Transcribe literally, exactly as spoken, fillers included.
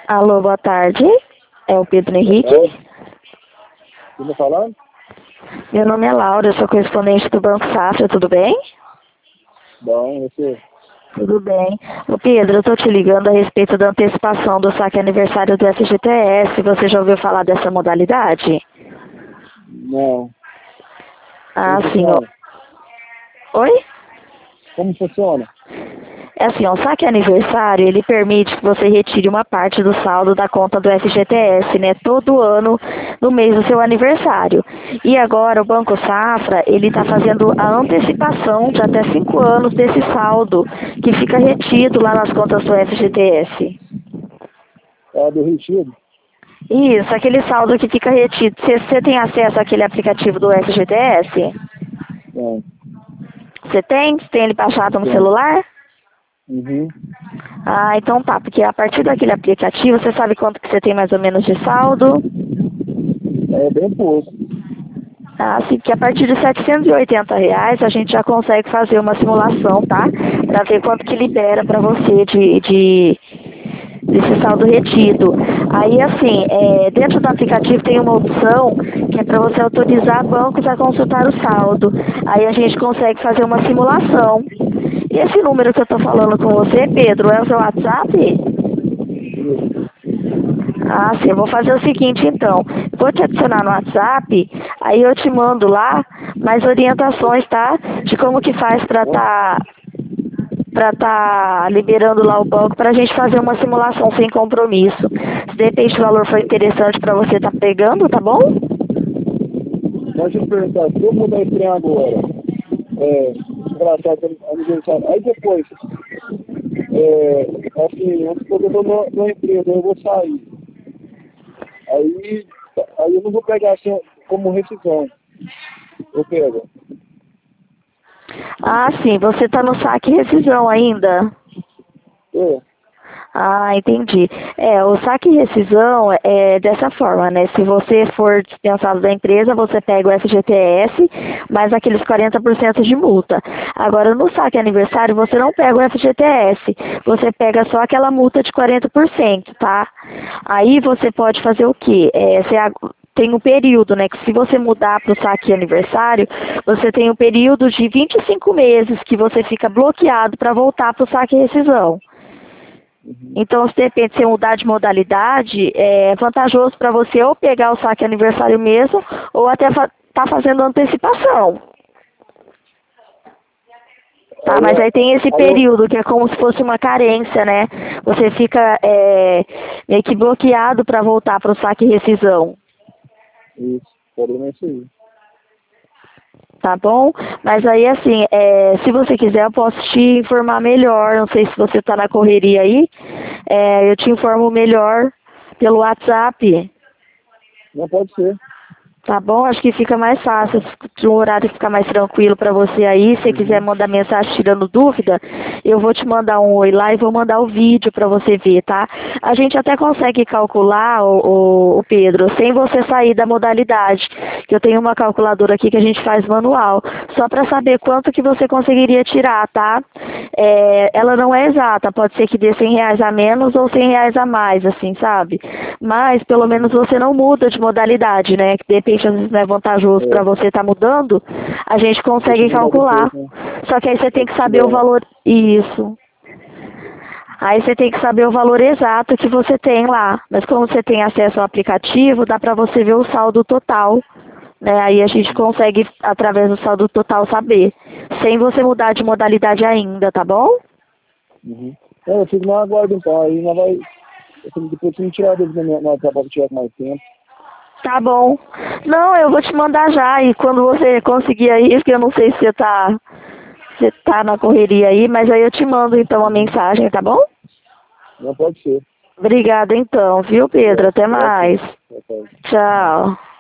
Alô, boa tarde. É o Pedro Boa Henrique. tarde. Quem tá falando? Meu nome é Laura, eu sou correspondente do Banco Safra, tudo bem? Bom, você? Tudo bem. Ô Pedro, eu tô te ligando a respeito da antecipação do saque aniversário do F G T S. Você já ouviu falar dessa modalidade? Não. Ah, Como sim. Ó. funciona? Oi? Como funciona? É assim, ó, o saque aniversário, ele permite que você retire uma parte do saldo da conta do F G T S, né, todo ano no mês do seu aniversário. E agora o Banco Safra, ele está fazendo a antecipação de até cinco anos desse saldo, que fica retido lá nas contas do F G T S. É do retiro? Isso, aquele saldo que fica retido. Você tem acesso àquele aplicativo do F G T S? Não. Você tem? Você tem ele baixado no Sim. celular? Uhum. Ah, então tá, porque a partir daquele aplicativo, você sabe quanto que você tem mais ou menos de saldo? É bem pouco. Ah, sim, que a partir de setecentos e oitenta reais a gente já consegue fazer uma simulação, tá? Para ver quanto que libera para você de, de desse saldo retido. Aí, assim, é, dentro do aplicativo tem uma opção que é para você autorizar bancos a consultar o saldo. Aí a gente consegue fazer uma simulação. E esse número que eu tô falando com você, Pedro, é o seu WhatsApp? Ah, sim, eu vou fazer o seguinte então, vou te adicionar no WhatsApp, aí eu te mando lá mais orientações, tá? De como que faz pra Ó, tá, pra tá liberando lá o banco pra gente fazer uma simulação sem compromisso. Se de repente o valor for interessante pra você tá pegando, tá bom? deixa eu perguntar, se eu mudar esse trem agora, é, engraçado, aniversário, aí depois, é, assim, vamos supor que eu tô numa numa empresa, eu vou sair. Aí, aí eu não vou pegar assim como rescisão. Eu pego. Ah, sim, você tá no saque rescisão ainda? É. Ah, entendi. É, o saque e rescisão é dessa forma, né? Se você for dispensado da empresa, você pega o F G T S, mais aqueles quarenta por cento de multa. Agora, no saque aniversário, você não pega o F G T S, você pega só aquela multa de quarenta por cento, tá? Aí você pode fazer o quê? É, você tem um período, né? Que se você mudar para o saque aniversário, você tem um período de vinte e cinco meses que você fica bloqueado para voltar para o saque e rescisão. Uhum. Então, se de repente você mudar de modalidade, é vantajoso para você ou pegar o saque aniversário mesmo, ou até fa tá fazendo antecipação. Tá, Aí, mas eu- aí tem esse aí eu, período que é como se fosse uma carência, né? Você fica é, meio que bloqueado para voltar para o saque e rescisão. isso, o problema é isso aí. Tá bom? Mas aí, assim, é, se você quiser, eu posso te informar melhor. Não sei se você está na correria aí. É, eu te informo melhor pelo WhatsApp. Não pode ser. Tá bom? Acho que fica mais fácil, de um horário ficar mais tranquilo para você aí. Se você quiser Uhum. mandar mensagem tirando dúvida, eu vou te mandar um oi lá e vou mandar o vídeo para você ver, tá? A gente até consegue calcular, o, o, o Pedro, sem você sair da modalidade. Que eu tenho uma calculadora aqui que a gente faz manual, só para saber quanto que você conseguiria tirar, tá? É, ela não é exata, pode ser que dê cem reais a menos ou cem reais a mais, assim, sabe? Mas pelo menos você não muda de modalidade, né? Que de repente às vezes não é vantajoso para É. você estar mudando, a gente Deixa consegue eu mudar calcular. depois, né? Só que aí você tem É, que se saber o tiver. valor. Isso. Aí você tem que saber o valor exato que você tem lá. Mas como você tem acesso ao aplicativo, dá para você ver o saldo total. Né? Aí a gente consegue, através do saldo total, saber. Sem você mudar de modalidade ainda, tá bom? Uhum. É, eu fico no aguardo então, aí não vai. Eu, depois você me tirar dúvida no no WhatsApp pra tirar com mais tempo. Tá bom. Não, eu vou te mandar já. E quando você conseguir aí, porque eu não sei se você tá, você tá na correria aí, mas aí eu te mando então a Uhum. mensagem, tá bom? Não pode ser. Obrigada então, viu, Pedro? Obrigado. Até Obrigado, sim. mais. Boa tarde. Tchau.